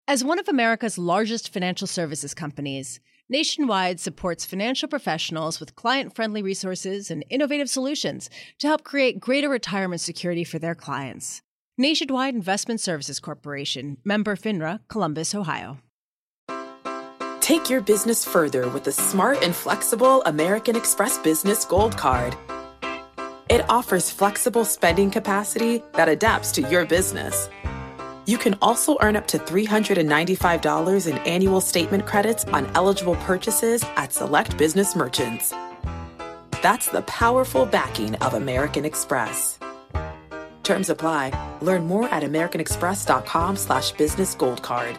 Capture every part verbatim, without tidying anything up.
As one of America's largest financial services companies, Nationwide supports financial professionals with client-friendly resources and innovative solutions to help create greater retirement security for their clients. Nationwide Investment Services Corporation, member FINRA, Columbus, Ohio. Take your business further with the smart and flexible American Express Business Gold Card. It offers flexible spending capacity that adapts to your business. You can also earn up to three hundred ninety-five dollars in annual statement credits on eligible purchases at select business merchants. That's the powerful backing of American Express. Terms apply. Learn more at americanexpress.com slash business gold card.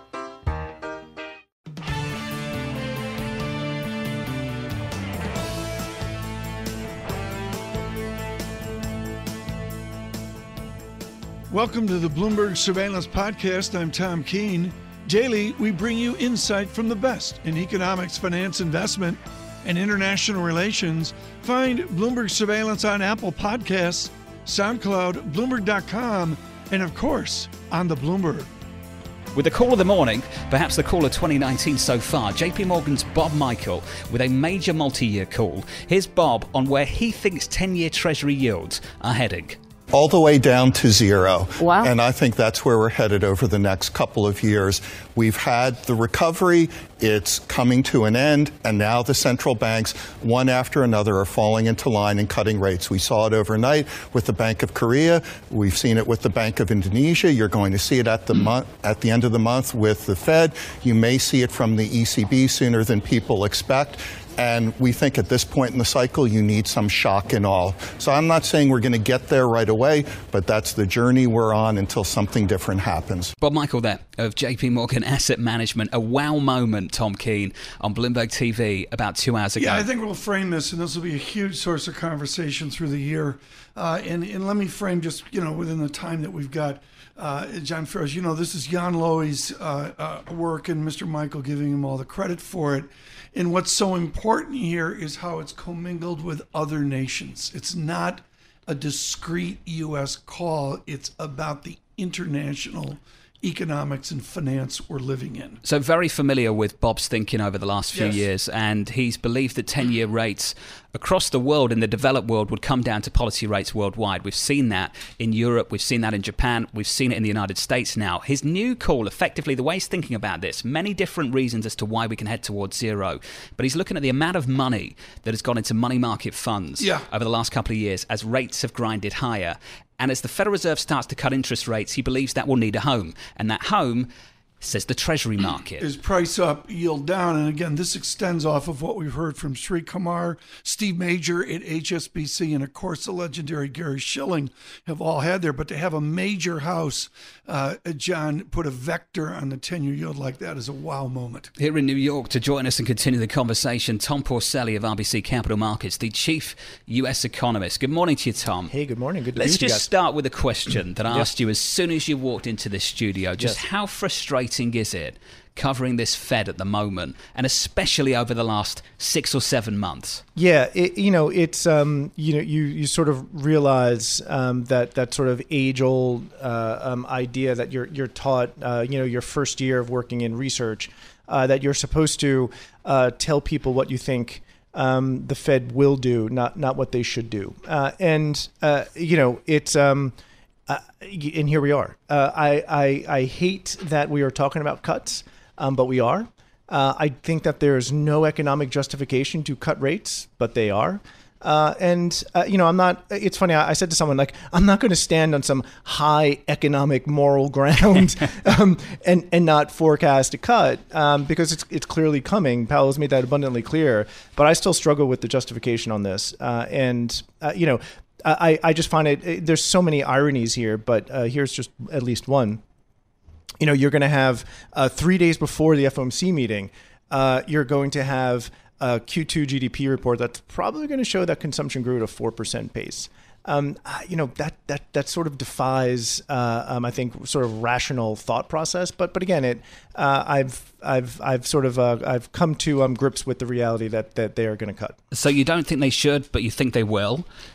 Welcome to the Bloomberg Surveillance Podcast. I'm Tom Keene. Daily, we bring you insight from the best in economics, finance, investment, and international relations. Find Bloomberg Surveillance on Apple Podcasts, SoundCloud, Bloomberg dot com, and of course, on the Bloomberg. With the call of the morning, perhaps the call of twenty nineteen so far, J P Morgan's Bob Michel with a major multi-year call. Here's Bob on where he thinks ten-year Treasury yields are heading. All the way down to zero. Wow. And I think that's where we're headed over the next couple of years. We've had the recovery, it's coming to an end, and now the central banks, one after another, are falling into line and cutting rates. We saw it overnight with the Bank of Korea. We've seen it with the Bank of Indonesia. You're going to see it at the month, at the end of the month with the Fed. You may see it from the E C B sooner than people expect. And we think at this point in the cycle, you need some shock and awe. So I'm not saying we're going to get there right away, but that's the journey we're on until something different happens. Bob Michel there of J P Morgan Asset Management. A wow moment, Tom Keene, on Bloomberg T V about two hours ago. Yeah, I think we'll frame this, and this will be a huge source of conversation through the year. Uh, and, and let me frame just, you know, within the time that we've got. Uh, John Ferris, you know, this is Jan Lowy's uh, uh, work and Mister Michel giving him all the credit for it. And what's so important here is how it's commingled with other nations. It's not a discrete U S call. It's about the international economics and finance we're living in. So very familiar with Bob's thinking over the last few Yes. years, and he's believed that ten-year rates across the world, in the developed world, would come down to policy rates worldwide. We've seen that in Europe, we've seen that in Japan, we've seen it in the United States now. His new call, effectively, the way he's thinking about this, many different reasons as to why we can head towards zero, but he's looking at the amount of money that has gone into money market funds Yeah. over the last couple of years as rates have grinded higher. And as the Federal Reserve starts to cut interest rates, he believes that will need a home. And that home, says the Treasury market, is price up, yield down. And again, this extends off of what we've heard from Sri Kumar, Steve Major at H S B C, and of course the legendary Gary Schilling have all had there. But to have a major house, uh, John, put a vector on the ten-year yield like that is a wow moment. Here in New York, to join us and continue the conversation, Tom Porcelli of R B C Capital Markets, the chief U S economist. Good morning to you, Tom. Hey, good morning. Good to Let's meet you just guys. start with a question that I Yes. asked you as soon as you walked into this studio. Just Yes. how frustrating is it covering this Fed at the moment, and especially over the last six or seven months? Yeah, it, you know, it's um, you know, you you sort of realize um, that that sort of age-old uh, um, idea that you're you're taught, uh, you know, your first year of working in research, uh, that you're supposed to uh, tell people what you think um, the Fed will do, not not what they should do, uh, and uh, you know, it's. Um, Uh, and here we are. Uh, I, I I hate that we are talking about cuts, um, but we are. Uh, I think that there's no economic justification to cut rates, but they are. Uh, and, uh, you know, I'm not, it's funny, I, I said to someone, like, I'm not going to stand on some high economic moral ground um, and, and not forecast a cut um, because it's it's clearly coming. Powell has made that abundantly clear, but I still struggle with the justification on this. Uh, and, uh, you know, I, I just find it, there's so many ironies here, but uh, here's just at least one. You know, you're going to have uh, three days before the F O M C meeting, uh, you're going to have a Q two G D P report that's probably going to show that consumption grew at a four percent pace. Um, you know, that that that sort of defies, uh, um, I think, sort of rational thought process. But but again, it uh, I've I've I've sort of uh, I've come to um, grips with the reality that that they are going to cut. So you don't think they should, but you think they will?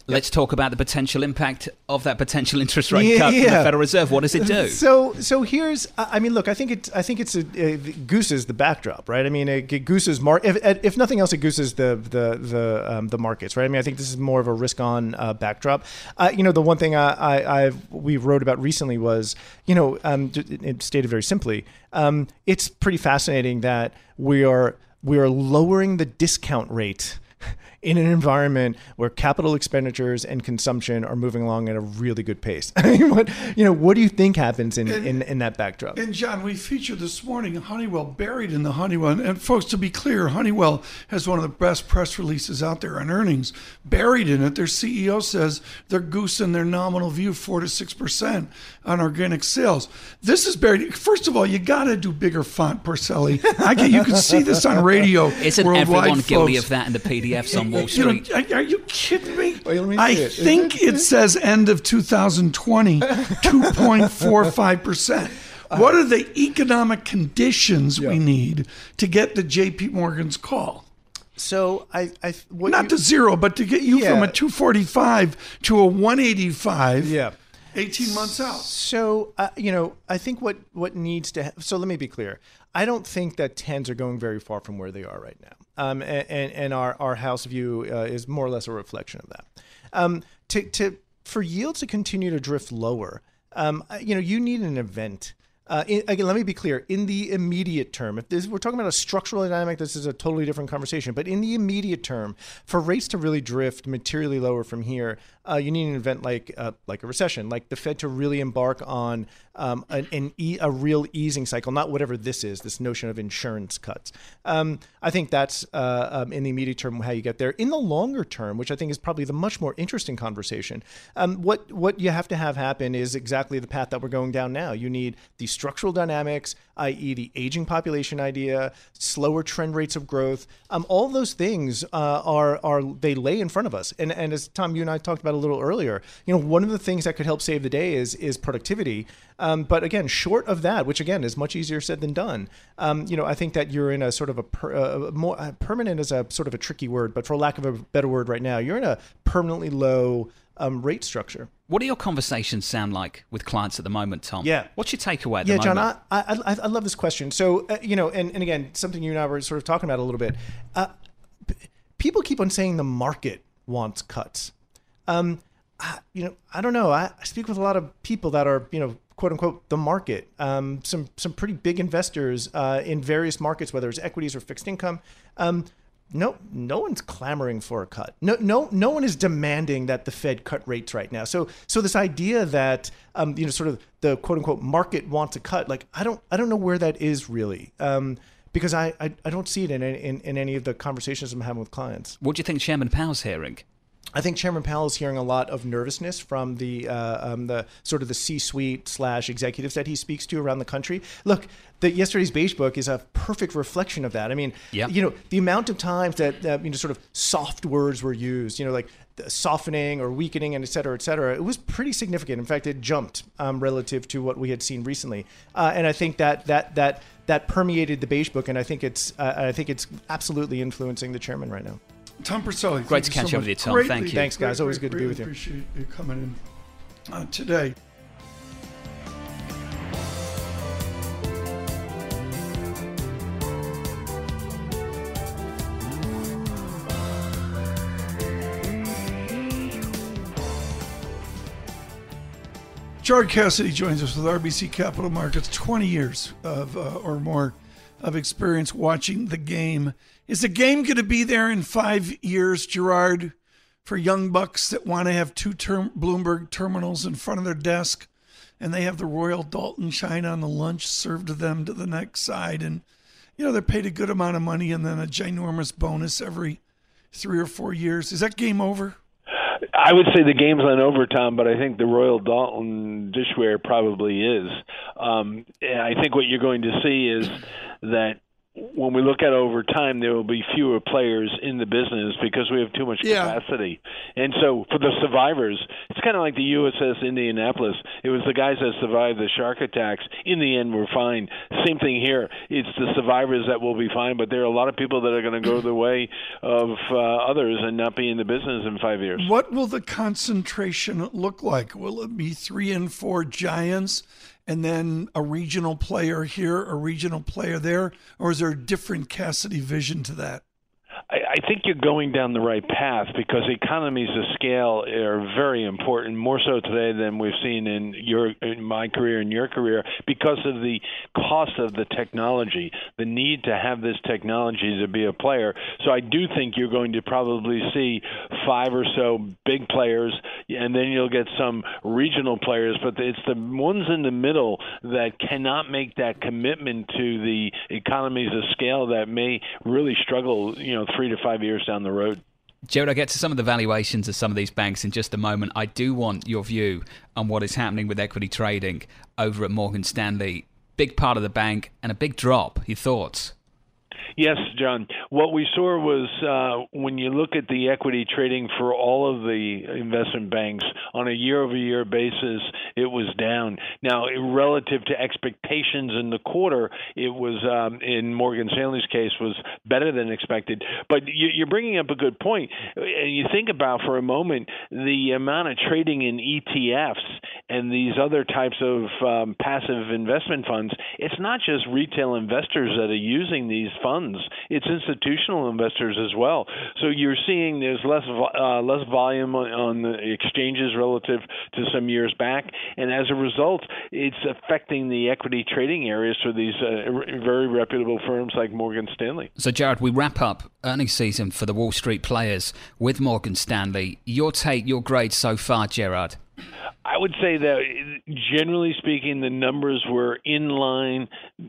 Let's talk about the potential impact of that potential interest rate Yeah, cut from yeah. the Federal Reserve. What does it do? So, so here's, I I mean, look, I think it's, I think it's a, a gooses the backdrop, right? I mean, it, it gooses mar- if, if nothing else, it gooses the the the um, the markets, right? I mean, I think this is more of a risk-on uh, backdrop. Uh, you know, the one thing I, I I've, we wrote about recently was, you know, um, it stated very simply, um, it's pretty fascinating that we are we are lowering the discount rate in an environment where capital expenditures and consumption are moving along at a really good pace. I mean, what, you know, what do you think happens in, And- in, in that backdrop? And John, we featured this morning Honeywell buried in the Honeywell. And, and folks, to be clear, Honeywell has one of the best press releases out there on earnings. Buried in it, their C E O says they're goosing their nominal view four to six percent on organic sales. This is buried. First of all, you got to do bigger font, Porcelli. I get, you can see this on radio. Isn't worldwide, everyone guilty folks. of that in the P D Fs on Wall You know, Street? are, are you kidding me? Wait, let me I see it. think it says end of two thousand twenty, two point four five percent. What are the economic conditions we need to get the J P Morgan's call? So I, I what Not you, to zero, but to get you from Yeah. a two forty-five to a one eighty-five. yeah. eighteen months out. So, uh, you know, I think what, what needs to, ha- so let me be clear. I don't think that tens are going very far from where they are right now. Um, and, and, and our, our house view uh, is more or less a reflection of that. Um, to, to, for yields to continue to drift lower, um, you know, you need an event. Uh, in, again, let me be clear. In the immediate term, if this, we're talking about a structural dynamic, this is a totally different conversation. But in the immediate term, for rates to really drift materially lower from here, uh, you need an event like uh, like a recession, like the Fed to really embark on um, an, an e- a real easing cycle, not whatever this is, this notion of insurance cuts. Um, I think that's uh, um, in the immediate term how you get there. In the longer term, which I think is probably the much more interesting conversation, um, what what you have to have happen is exactly the path that we're going down now. You need the structural dynamics, that is the aging population idea, slower trend rates of growth. Um, all those things uh, are, are they lay in front of us. And, and as Tom, you and I talked about a little earlier, you know, one of the things that could help save the day is, is productivity. Um, but again, short of that, which again is much easier said than done, um, you know, I think that you're in a sort of a per, uh, more uh, permanent is a sort of a tricky word, but for lack of a better word right now, you're in a permanently low um, rate structure. What do your conversations sound like with clients at the moment, Tom? Yeah. What's your takeaway at Yeah, the John, moment? I, I, I I love this question. So, uh, you know, and, and again, something you and I were sort of talking about a little bit. Uh, p- people keep on saying the market wants cuts. Um, I, you know, I don't know. I, I speak with a lot of people that are, you know, quote unquote, the market. Um, some some pretty big investors uh, in various markets, whether it's equities or fixed income. Um, No, no one's clamoring for a cut. No, no, no one is demanding that the Fed cut rates right now. So, so this idea that um, you know, sort of the quote unquote market wants a cut, like I don't, I don't know where that is really, um, because I, I, I don't see it in, in in any of the conversations I'm having with clients. What do you think Chairman Powell's hearing? I think Chairman Powell is hearing a lot of nervousness from the uh, um, the sort of the C-suite slash executives that he speaks to around the country. Look, the yesterday's Beige Book is a perfect reflection of that. I mean, Yep. you know, the amount of times that uh, you know, sort of soft words were used, you know, like the softening or weakening, and et cetera, et cetera. It was pretty significant. In fact, it jumped um, relative to what we had seen recently. Uh, and I think that that that that permeated the Beige Book, and I think it's uh, I think it's absolutely influencing the chairman right now. Tom Porcelli. Great thank to you catch so up with you, much. Tom. Greatly, Thank you. Thanks, guys. Always good to be greatly with you. Appreciate you coming in uh, today. Gerard Cassidy joins us with R B C Capital Markets, twenty years of uh, or more of experience watching the game. Is the game going to be there in five years, Gerard, for young bucks that want to have two term Bloomberg terminals in front of their desk, and they have the Royal Dalton China on the lunch served to them to the next side, and you know they're paid a good amount of money and then a ginormous bonus every three or four years? Is that game over? I would say the game's not over, Tom, but I think the Royal Dalton dishware probably is. Um, and I think what you're going to see is that when we look at over time, there will be fewer players in the business because we have too much Yeah. capacity. And so for the survivors, it's kind of like the U S S Indianapolis. It was the guys that survived the shark attacks. In the end, were fine. Same thing here. It's the survivors that will be fine, but there are a lot of people that are going to go the way of uh, others and not be in the business in five years. What will the concentration look like? Will it be three and four giants and then a regional player here, a regional player there? Or is there a different Cassidy vision to that? I, I think you're going down the right path because economies of scale are very important, more so today than we've seen in your, in my career and your career, because of the cost of the technology, the need to have this technology to be a player. So I do think you're going to probably see five or so big players, and then you'll get some regional players, but it's the ones in the middle that cannot make that commitment to the economies of scale that may really struggle, you know, three to five years down the road. Jared, I'll get to some of the valuations of some of these banks in just a moment. I do want your view on what is happening with equity trading over at Morgan Stanley. Big part of the bank and a big drop. Your thoughts? Yes, John. What we saw was uh, when you look at the equity trading for all of the investment banks on a year-over-year basis, it was down. Now, relative to expectations in the quarter, it was, um, in Morgan Stanley's case, was better than expected. But you, you're bringing up a good point. And you think about for a moment the amount of trading in E T Fs and these other types of um, passive investment funds. It's not just retail investors that are using these funds. It's institutional investors as well. So you're seeing there's less uh, less volume on, on the exchanges relative to some years back, and as a result, it's affecting the equity trading areas for these uh, very reputable firms like Morgan Stanley. So, Jared, we wrap up earnings season for the Wall Street players with Morgan Stanley. Your take, your grade so far, Gerard? I would say that, generally speaking, the numbers were in line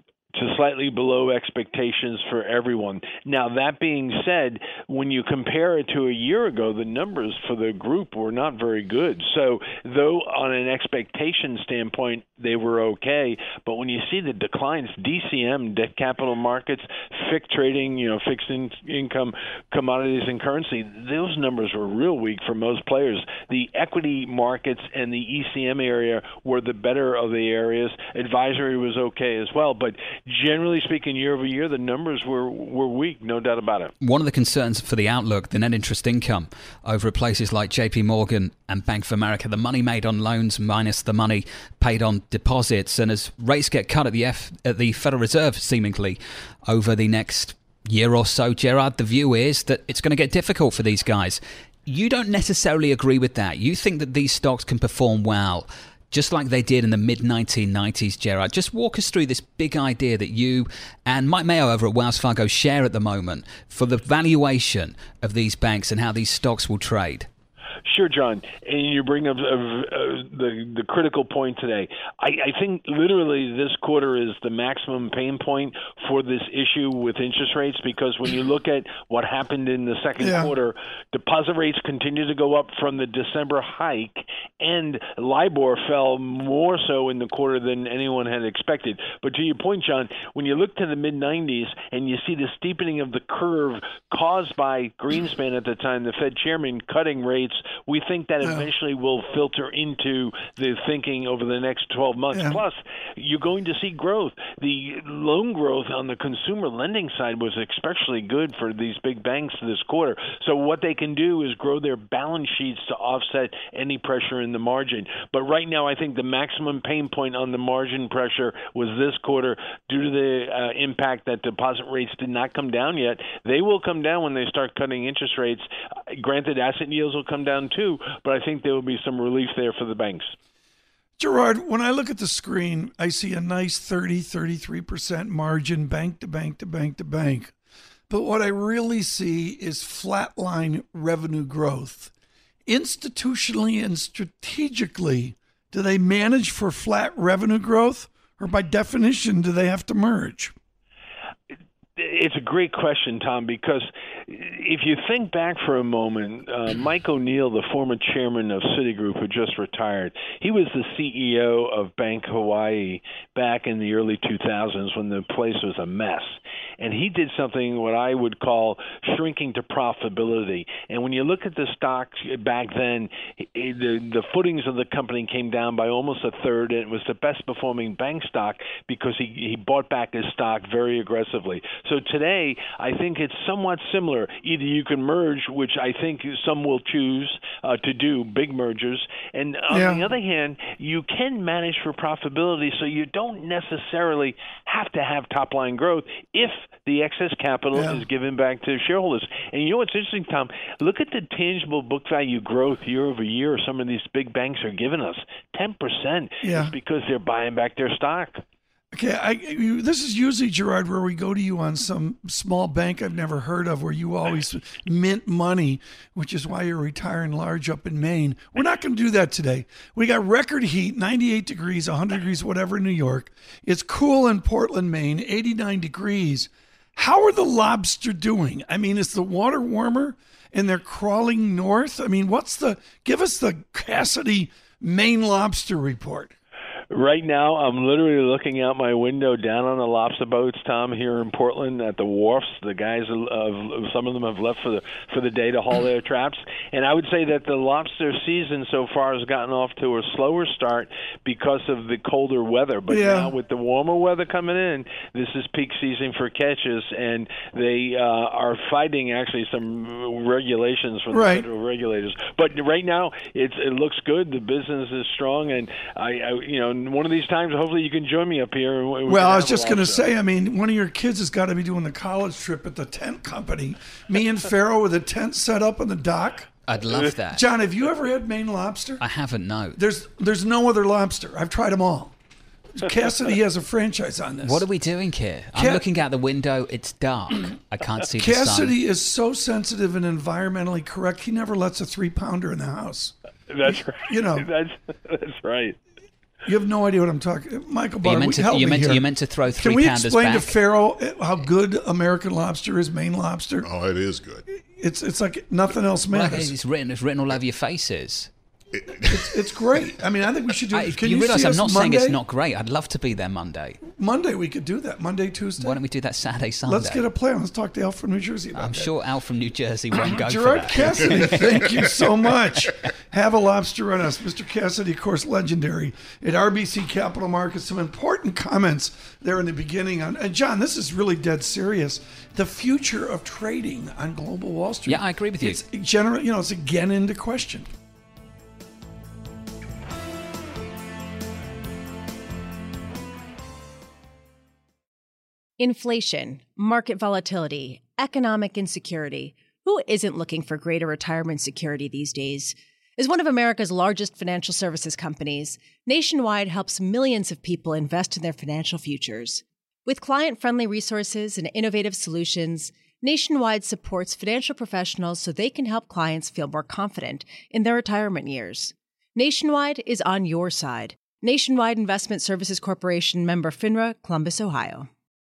to slightly below expectations for everyone. Now, that being said, when you compare it to a year ago, the numbers for the group were not very good. So, though on an expectation standpoint, they were okay, but when you see the declines, D C M, debt capital markets, F I C trading, you know, fixed in- income, commodities and currency, those numbers were real weak for most players. The equity markets and the E C M area were the better of the areas. Advisory was okay as well, but generally speaking, year over year, the numbers were, were weak, no doubt about it. One of the concerns for the outlook, the net interest income over at places like J P Morgan and Bank of America, the money made on loans minus the money paid on deposits. And as rates get cut at the F, at the Federal Reserve, seemingly over the next year or so, Gerard, the view is that it's going to get difficult for these guys. You don't necessarily agree with that. You think that these stocks can perform well, just like they did in the mid nineteen nineties, Gerard. Just walk us through this big idea that you and Mike Mayo over at Wells Fargo share at the moment for the valuation of these banks and how these stocks will trade. Sure, John. And you bring up uh, uh, the the critical point today. I, I think literally this quarter is the maximum pain point for this issue with interest rates, because when you look at what happened in the second yeah. quarter, deposit rates continue to go up from the December hike, and LIBOR fell more so in the quarter than anyone had expected. But to your point, John, when you look to the mid nineties and you see the steepening of the curve caused by Greenspan at the time, the Fed chairman, cutting rates, we think that eventually will filter into the thinking over the next twelve months. Yeah. Plus, you're going to see growth. The loan growth on the consumer lending side was especially good for these big banks this quarter. So what they can do is grow their balance sheets to offset any pressure in the margin. But right now, I think the maximum pain point on the margin pressure was this quarter due to the uh, impact that deposit rates did not come down yet. They will come down when they start cutting interest rates. Uh, granted, asset yields will come down too, but I think there will be some relief there for the banks. Gerard, when I look at the screen, I see a nice thirty, thirty-three percent margin bank to bank to bank to bank. But what I really see is flatline revenue growth. Institutionally and strategically, do they manage for flat revenue growth, or by definition, do they have to merge? It's a great question, Tom, because if you think back for a moment, uh, Mike O'Neill, the former chairman of Citigroup, who just retired, he was the C E O of Bank Hawaii back in the early two thousands when the place was a mess. and he did something what I would call shrinking to profitability. And when you look at the stock back then, the, the footings of the company came down by almost a third, and it was the best performing bank stock because he, he bought back his stock very aggressively. So today, I think it's somewhat similar. Either you can merge, which I think some will choose uh, to do, big mergers, and on yeah. the other hand, you can manage for profitability, so you don't necessarily have to have top-line growth if the excess capital yeah. is given back to shareholders. And you know what's interesting, Tom? Look at the tangible book value growth year over year some of these big banks are giving us. ten percent yeah. is because they're buying back their stock. Okay, I, you, this is usually, Gerard, where we go to you on some small bank I've never heard of, where you always mint money, which is why you're retiring large up in Maine. We're not going to do that today. We got record heat, ninety-eight degrees, one hundred degrees, whatever in New York. It's cool in Portland, Maine, eighty-nine degrees. How are the lobster doing? I mean, is the water warmer and they're crawling north? I mean, what's the, give us the Cassidy Maine lobster report. Right now, I'm literally looking out my window down on the lobster boats, Tom, here in Portland at the wharfs. The guys, uh, some of them have left for the for the day to haul their traps. And I would say that the lobster season so far has gotten off to a slower start because of the colder weather. But yeah. now with the warmer weather coming in, this is peak season for catches, and they uh, are fighting actually some regulations from the right. federal regulators. But right now, it's, it looks good. The business is strong, and I, I you know. One of these times, hopefully, you can join me up here. We well, I was just going to say, I mean, one of your kids has got to be doing the college trip at the tent company. Me and Pharaoh with a tent set up on the dock. I'd love that. John, have you ever had Maine lobster? I haven't, no. There's there's no other lobster. I've tried them all. Cassidy has a franchise on this. What are we doing here? I'm Ca- looking out the window. It's dark. I can't see the sun. Cassidy is so sensitive and environmentally correct. He never lets a three-pounder in the house. That's right. You know. That's, that's right. You have no idea what I'm talking. Michael Barr, you meant to, help you me meant here. To, you meant to throw three Can we pounders explain back? to Pharaoh how good American lobster is, Maine lobster? Oh, it is good. It's it's like nothing else Well, matters. it's written. It's written all over your faces. It's, it's great. I mean, I think we should do. I, Can you you realise see I'm us not Monday? saying it's not great. I'd love to be there Monday. Monday we could do that. Monday, Tuesday. Why don't we do that Saturday, Sunday? Let's get a plan. Let's talk to Al from New Jersey about I'm that. sure Al from New Jersey won't go Gerard for that. Cassidy, thank you so much. Have a lobster on us. Mister Cassidy, of course, legendary at R B C Capital Markets. Some important comments there in the beginning. On, and John, this is really dead serious. The future of trading on global Wall Street. Yeah, I agree with you. It's general, you know, it's again into question. Inflation, market volatility, economic insecurity. Who isn't looking for greater retirement security these days? As one of America's largest financial services companies, Nationwide helps millions of people invest in their financial futures. With client-friendly resources and innovative solutions, Nationwide supports financial professionals so they can help clients feel more confident in their retirement years. Nationwide is on your side. Nationwide Investment Services Corporation, member FINRA, Columbus, Ohio.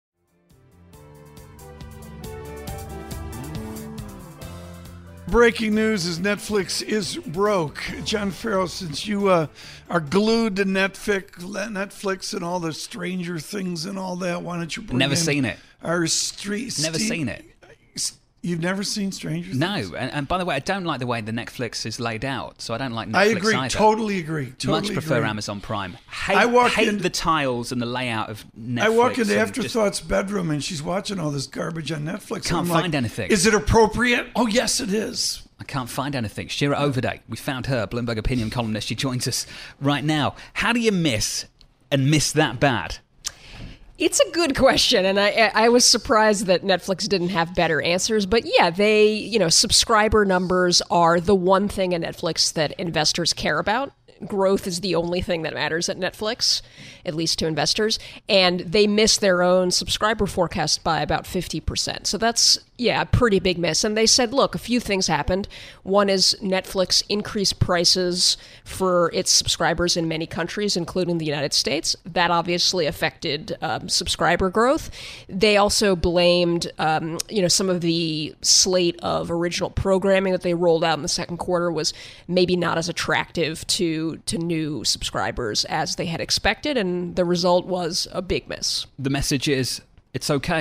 Breaking news is Netflix is broke. John Farrell, since you uh, are glued to Netflix, Netflix and all the Stranger Things and all that, why don't you bring Never in seen it. Our street. Never Steve- seen it. You've never seen Stranger Things? No, and, and by the way, I don't like the way the Netflix is laid out, so I don't like Netflix I agree. either. Totally agree. Totally Much prefer agree. Amazon Prime. Hate, I walk hate in- the tiles and the layout of Netflix. I walk into and Afterthoughts' bedroom and she's watching all this garbage on Netflix. and Can't I'm find like, anything. Is it appropriate? Oh, yes, it is. I can't find anything. Shira Overday, we found her, Bloomberg opinion columnist. She joins us right now. How do you miss and miss that bad? It's a good question, and I I was surprised that Netflix didn't have better answers. But yeah, they, you know, subscriber numbers are the one thing at Netflix that investors care about. Growth is the only thing that matters at Netflix, at least to investors. And they missed their own subscriber forecast by about fifty percent. So that's, yeah, a pretty big miss. And they said, look, a few things happened. One is Netflix increased prices for its subscribers in many countries, including the United States. That obviously affected um, subscriber growth. They also blamed, um, you know, some of the slate of original programming that they rolled out in the second quarter was maybe not as attractive to to new subscribers as they had expected, and the result was a big miss. The message is, it's okay.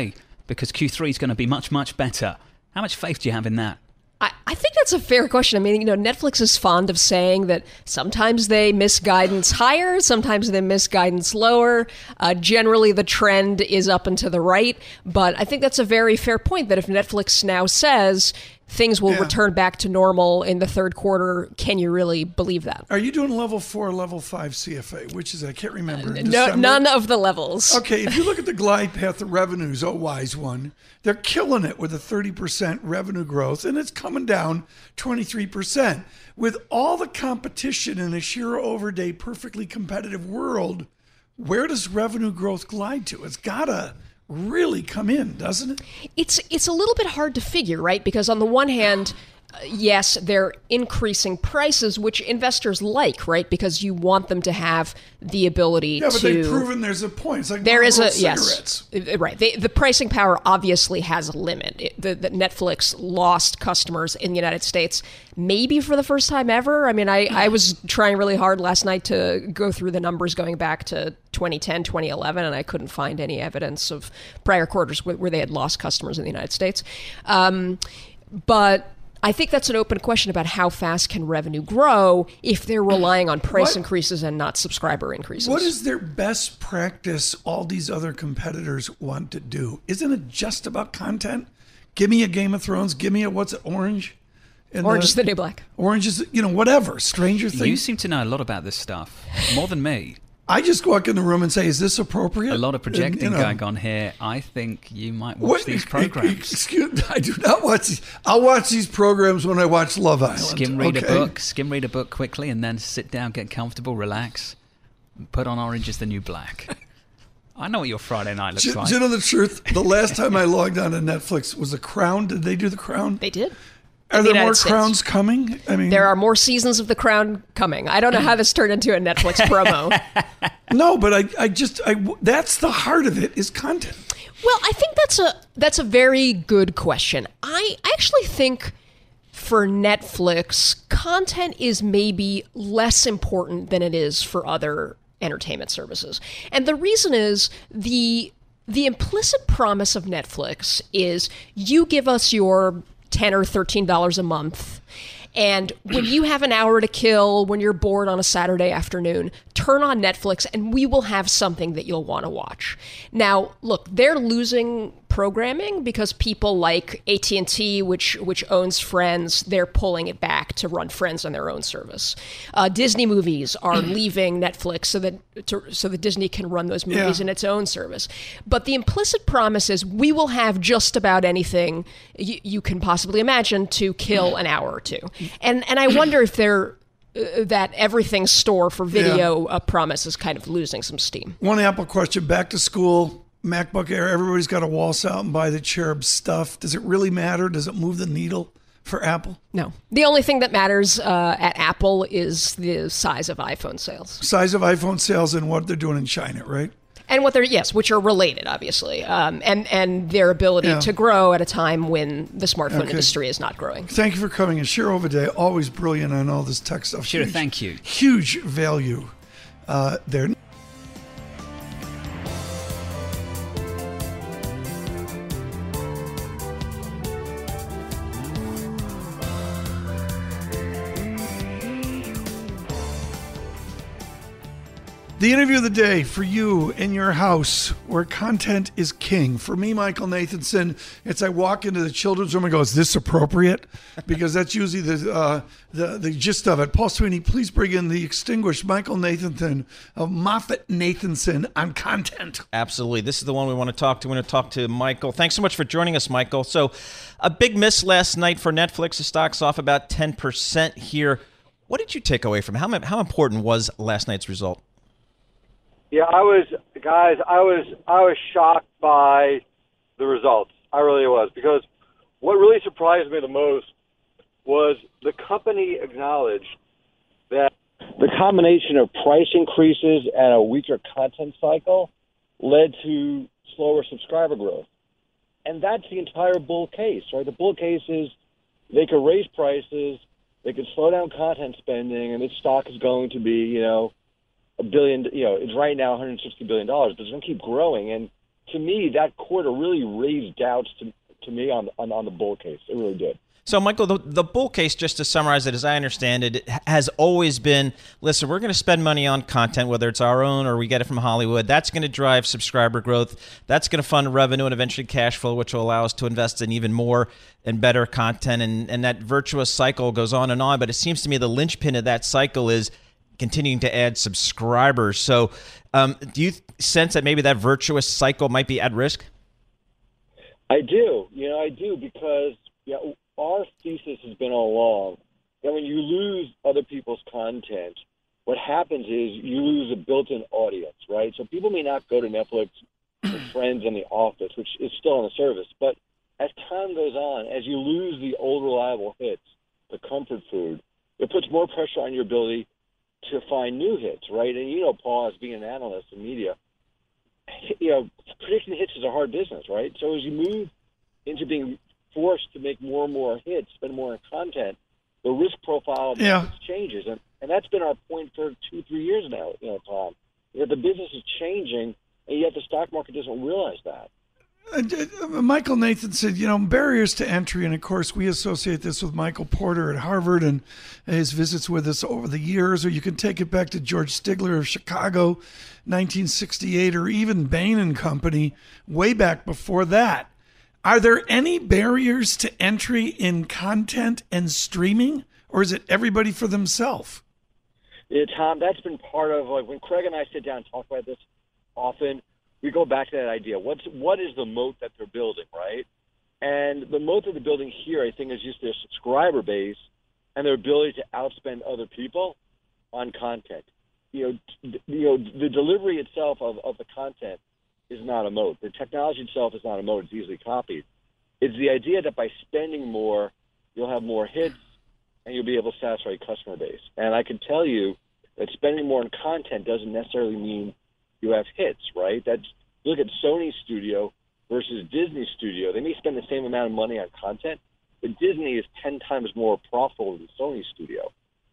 because Q three is going to be much, much better. How much faith do you have in that? I, I think that's a fair question. I mean, you know, Netflix is fond of saying that sometimes they miss guidance higher, sometimes they miss guidance lower. Uh, generally, the trend is up and to the right. But I think that's a very fair point that if Netflix now says things will yeah. return back to normal in the third quarter, can you really believe that? Are you doing level four or level five C F A? Which is, I can't remember. In No, December? none of the levels. Okay, if you look at the glide path of revenues, oh, wise one, they're killing it with a thirty percent revenue growth, and it's coming down twenty-three percent. With all the competition in a sheer overday, perfectly competitive world, where does revenue growth glide to? It's got to really come in, doesn't it? It's it's a little bit hard to figure, right? Because on the one hand, uh, yes, they're increasing prices, which investors like, right? Because you want them to have the ability Yeah, but to. they've proven there's a point. It's like There is a cigarettes. yes, right. They, the pricing power obviously has a limit. It, the, the Netflix lost customers in the United States, maybe for the first time ever. I mean, I, I was trying really hard last night to go through the numbers going back to twenty ten, twenty eleven, and I couldn't find any evidence of prior quarters where, where they had lost customers in the United States. Um, but I think that's an open question about how fast can revenue grow if they're relying on price What- increases and not subscriber increases. What is their best practice all these other competitors want to do? Isn't it just about content? Give me a Game of Thrones. Give me a, what's it, Orange? And Orange is the New Black. Orange is, you know, whatever. Stranger Things. You seem to know a lot about this stuff, more than me. I just walk in the room and say, is this appropriate? A lot of projecting And, you know, going on here. I think you might watch what- these programs. Excuse, I do not watch these. I'll watch these programs when I watch Love Island. Skim read okay? a book, skim read a book quickly, and then sit down, get comfortable, relax, put on Orange is the New Black. I know what your Friday night looks Do, like. do you know the truth? The last time I logged on to Netflix was The Crown. Did they do The Crown? They did. Are the there United more States. Crowns coming? I mean, There are more seasons of The Crown coming. I don't know how this turned into a Netflix promo. no, but I, I just, I, that's the heart of it is content. Well, I think that's a that's a very good question. I actually think for Netflix, content is maybe less important than it is for other entertainment services. And the reason is the the implicit promise of Netflix is you give us your ten or thirteen dollars a month. And when you have an hour to kill, when you're bored on a Saturday afternoon, turn on Netflix and we will have something that you'll want to watch. Now, look, they're losing programming because people like A T and T, which which owns Friends, they're pulling it back to run Friends on their own service. Uh, Disney movies are leaving Netflix so that to, so that Disney can run those movies Yeah. in its own service. But the implicit promise is we will have just about anything you, you can possibly imagine to kill an hour or two. And and I wonder if they're uh, that everything store for video uh, promise is kind of losing some steam. One Apple question, back to school, MacBook Air, everybody's got to waltz out and buy the Cherub stuff. Does it really matter? Does it move the needle for Apple? No. The only thing that matters uh, at Apple is the size of iPhone sales. Size of iPhone sales and what they're doing in China, right? And what they're, yes, which are related, obviously, um, and, and their ability Yeah. to grow at a time when the smartphone Okay. industry is not growing. Thank you for coming. And Shira Ovide, always brilliant on all this tech stuff. Shira, Huge- thank you. Huge value uh, there. The interview of the day for you in your house where content is king. For me, Michael Nathanson, it's I walk into the children's room and go, is this appropriate? Because that's usually the uh, the, the gist of it. Paul Sweeney, please bring in the extinguished Michael Nathanson of Moffett Nathanson on content. Absolutely. This is the one we want to talk to. We're going to talk to Michael. Thanks so much for joining us, Michael. So a big miss last night for Netflix. The stock's off about ten percent here. What did you take away from it? How, how important was last night's result? Yeah, I was, guys, I was I was shocked by the results. I really was, because what really surprised me the most was the company acknowledged that the combination of price increases and a weaker content cycle led to slower subscriber growth. And that's the entire bull case, right? The bull case is they could raise prices, they could slow down content spending, and this stock is going to be, you know, a billion, you know, it's right now one hundred sixty billion dollars, but it's going to keep growing. And to me, that quarter really raised doubts to, to me on, on on the bull case. It really did. So, Michael, the, the bull case, just to summarize it, as I understand it, it has always been, listen, we're going to spend money on content, whether it's our own or we get it from Hollywood. That's going to drive subscriber growth. That's going to fund revenue and eventually cash flow, which will allow us to invest in even more and better content. And, and that virtuous cycle goes on and on. But it seems to me the linchpin of that cycle is continuing to add subscribers. So um, do you sense that maybe that virtuous cycle might be at risk? I do. You know, I do because yeah, our thesis has been all along that when you lose other people's content, what happens is you lose a built-in audience, right? So people may not go to Netflix for Friends and The Office, which is still on the service, but as time goes on, as you lose the old reliable hits, the comfort food, it puts more pressure on your ability to find new hits, right? And you know, Paul, as being an analyst in media, you know, predicting hits is a hard business, right? So as you move into being forced to make more and more hits, spend more on content, the risk profile of yeah. changes. And, and that's been our point for two, three years now, you know, Tom, that the business is changing, and yet the stock market doesn't realize that. Uh, Michael Nathan said, you know, barriers to entry, and of course we associate this with Michael Porter at Harvard and his visits with us over the years, or you can take it back to George Stigler of Chicago, nineteen sixty-eight, or even Bain and Company way back before that. Are there any barriers to entry in content and streaming, or is it everybody for themselves? Yeah, Tom, that's been part of, like, when Craig and I sit down and talk about this often, we go back to that idea. What's what is the moat that they're building, right? And the moat that they're building here, I think, is just their subscriber base and their ability to outspend other people on content. You know, you know, the delivery itself of, of the content is not a moat. The technology itself is not a moat. It's easily copied. It's the idea that by spending more, you'll have more hits and you'll be able to satisfy your customer base. And I can tell you that spending more on content doesn't necessarily mean you have hits, right? That's, look at Sony Studio versus Disney Studio. They may spend the same amount of money on content, but Disney is ten times more profitable than Sony Studio.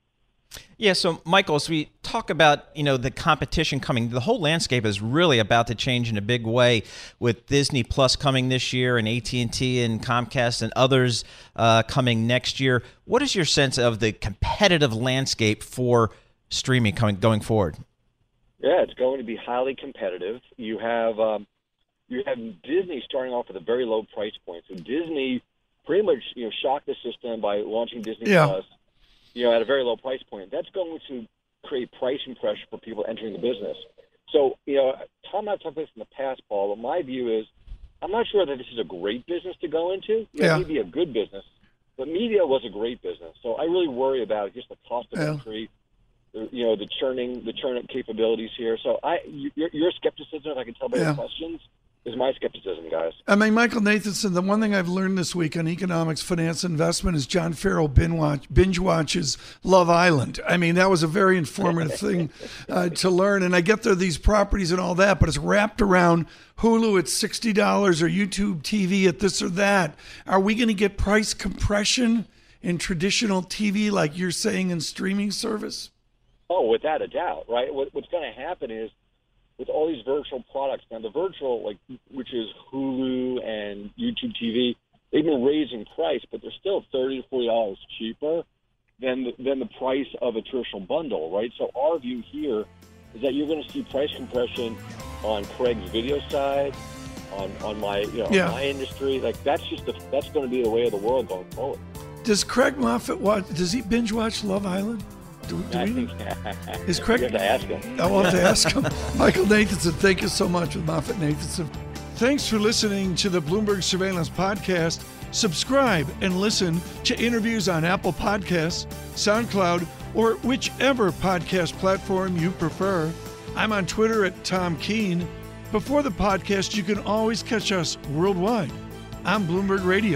Yeah, so Michael, as we talk about, you know, the competition coming, the whole landscape is really about to change in a big way with Disney Plus coming this year and A T and T and Comcast and others uh, coming next year. What is your sense of the competitive landscape for streaming coming going forward? Yeah, it's going to be highly competitive. You have um, you have Disney starting off with a very low price point. So Disney pretty much, you know, shocked the system by launching Disney yeah. Plus, you know, at a very low price point. That's going to create pricing pressure for people entering the business. So, you know, Tom and I have talked about this in the past, Paul, but my view is I'm not sure that this is a great business to go into. It yeah. may be a good business, but media was a great business. So I really worry about just the cost of yeah. entry, the, you know, the churning, the churn up capabilities here. So I, your, your skepticism, if I can tell by yeah. your questions, is my skepticism, guys. I mean, Michael Nathanson, the one thing I've learned this week on economics, finance, investment is John Farrell binge, watch, binge watches Love Island. I mean, that was a very informative thing uh, to learn. And I get there these properties and all that, but it's wrapped around Hulu at sixty dollars or YouTube T V at this or that. Are we going to get price compression in traditional T V like you're saying in streaming service? Oh, without a doubt, right? What, what's going to happen is, with all these virtual products, now the virtual, like, which is Hulu and YouTube T V, they've been raising price, but they're still thirty to forty dollars cheaper than the, than the price of a traditional bundle, right? So our view here is that you're going to see price compression on Craig's video side, on on my you know yeah. on my industry. Like that's just the, that's going to be the way of the world going forward. Does Craig Moffat watch? Does he binge watch Love Island? Do, do I we, think, is Craig? You have to ask him. I will have to ask him. Michael Nathanson, thank you so much with Moffat Nathanson. Thanks for listening to the Bloomberg Surveillance Podcast. Subscribe and listen to interviews on Apple Podcasts, SoundCloud, or whichever podcast platform you prefer. I'm on Twitter at Tom Keene. Before the podcast, you can always catch us worldwide on Bloomberg Radio.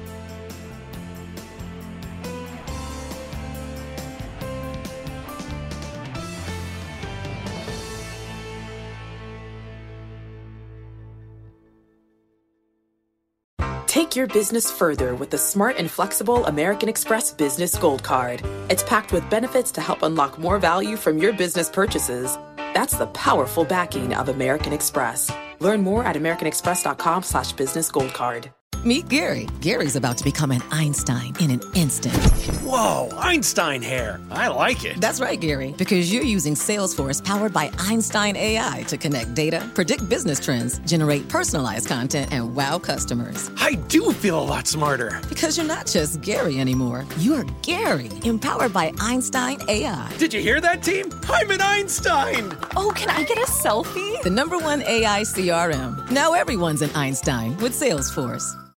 Take your business further with the smart and flexible American Express Business Gold Card. It's packed with benefits to help unlock more value from your business purchases. That's the powerful backing of American Express. Learn more at americanexpress.com slash business gold card. Meet Gary. Gary's about to become an Einstein in an instant. Whoa, Einstein hair. I like it. That's right, Gary, because you're using Salesforce powered by Einstein A I to connect data, predict business trends, generate personalized content, and wow customers. I do feel a lot smarter. Because you're not just Gary anymore. You're Gary, empowered by Einstein A I. Did you hear that, team? I'm an Einstein. Oh, can I get a selfie? The number one A I C R M. Now everyone's an Einstein with Salesforce.